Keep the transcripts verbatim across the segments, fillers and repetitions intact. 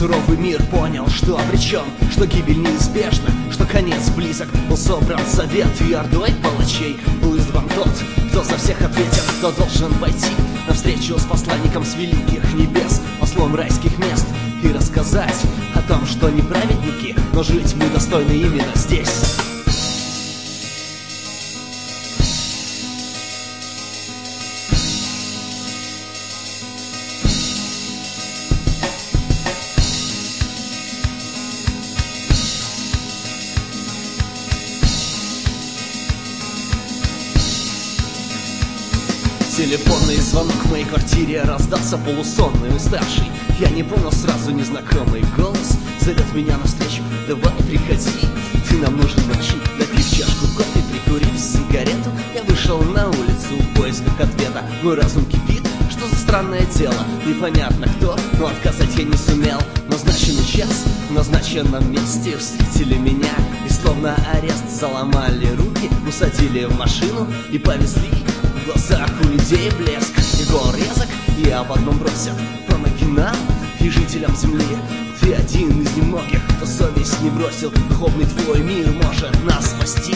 суровый мир понял, что обречен, что гибель неизбежна, что конец близок. Был собран совет и ордой палачей был избран тот, кто за всех ответит, кто должен пойти навстречу с посланником с великих небес, послом райских мест, и рассказать о том, что не праведники, но жить мы достойны именно здесь. Телефонный звонок в моей квартире раздался полусонный и уставший. Я не понял сразу незнакомый голос зовет меня навстречу. Давай приходи, ты нам нужен ночью. Допив чашку кофе, прикурив сигарету, я вышел на улицу в поисках ответа. Мой разум кипит, что за странное дело, непонятно кто, но отказать я не сумел. Назначенный час в назначенном месте встретили меня и словно арест заломали руки, усадили в машину и повезли. В глазах у людей блеск и гор резок, и об одном бросят: помоги нам и жителям земли. Ты один из немногих, кто совесть не бросил. Духовный твой мир может нас спасти.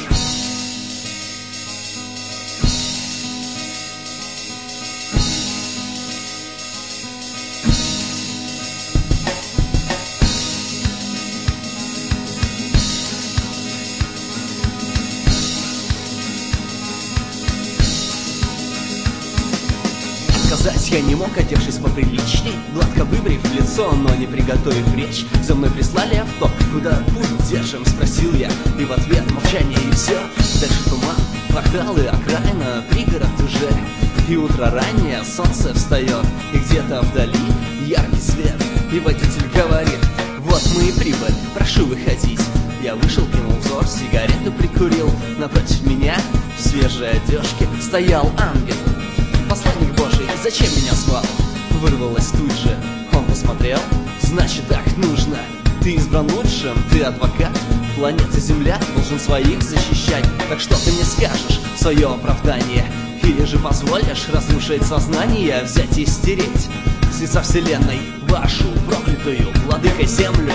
Я не мог, одевшись поприличней, гладко выбрив лицо, но не приготовив речь. За мной прислали авто, куда путь держим, спросил я, и в ответ молчание и все. Дальше туман, кварталы, окраина, пригород уже. И утро раннее, солнце встает, и где-то вдали яркий свет. И водитель говорит: вот мы и прибыли, прошу выходить. Я вышел, кинул взор, сигарету прикурил. Напротив меня в свежей одежке стоял ангел. Посланник Божий, зачем меня звал? Вырвалось тут же. Он посмотрел: значит так нужно. Ты избран лучшим, ты адвокат. Планета Земля должен своих защищать. Так что ты мне скажешь в свое оправдание? Или же позволишь разрушить сознание, взять и стереть с лица вселенной вашу проклятую владыкой землю?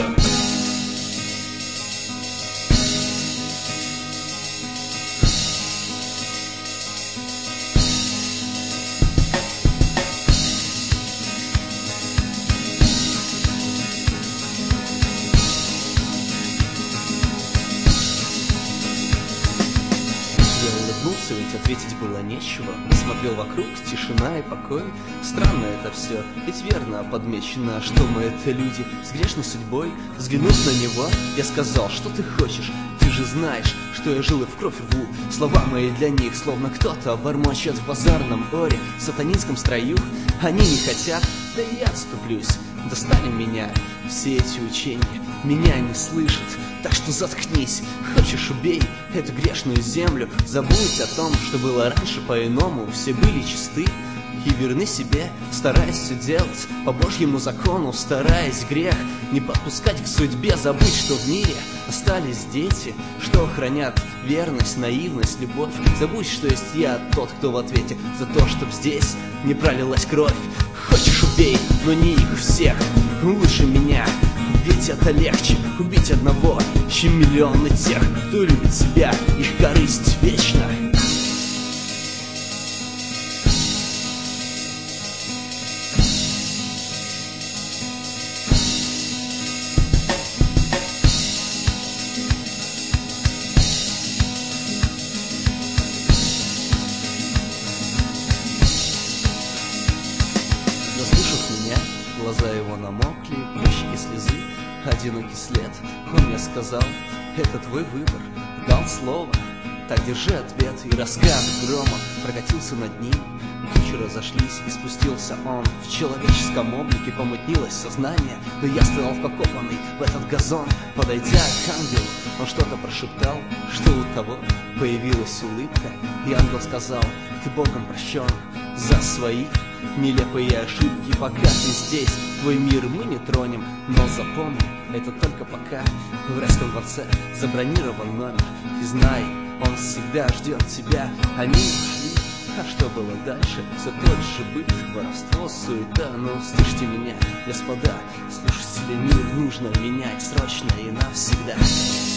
Ведь ответить было нечего. Смотрел вокруг, тишина и покой. Странно это все, ведь верно подмечено, что мы это люди с грешной судьбой. Взглянув на него, я сказал: что ты хочешь? Ты же знаешь, что я жил и в кровь рву. Слова мои для них, словно кто-то бормочет в базарном оре, в сатанинском строю. Они не хотят, да и я отступлюсь. Достали меня все эти учения, меня не слышат, так что заткнись. Хочешь, убей эту грешную землю. Забудь о том, что было раньше по-иному. Все были чисты и верны себе, стараясь все делать по Божьему закону, стараясь грех не подпускать к судьбе. Забудь, что в мире остались дети, что хранят верность, наивность, любовь. Забудь, что есть я, тот, кто в ответе за то, чтоб здесь не пролилась кровь. Хочешь, убей, но не их всех, лучше меня. Ведь это легче убить одного, чем миллионы тех, кто любит себя, их корысть вечна. Заслушав меня, глаза его намокли, прыщики слезы, одинокий след. Он мне сказал: это твой выбор, дал слово, так держи ответ. И раскат грома прокатился над ним. Тучи разошлись, и спустился он. В человеческом облике помутнилось сознание, но я стоял вкопанный в этот газон. Подойдя к ангелу, он что-то прошептал, что у того появилась улыбка. И ангел сказал: ты Богом прощен за свои нелепые ошибки. Пока ты здесь, твой мир мы не тронем, но запомни, это только пока. В райском дворце забронирован номер, и знай, он всегда ждет тебя. Они ушли, А что было дальше? Все тот же быт, воровство, суета. Но слышите меня, господа, слушатели, мир нужно менять срочно и навсегда.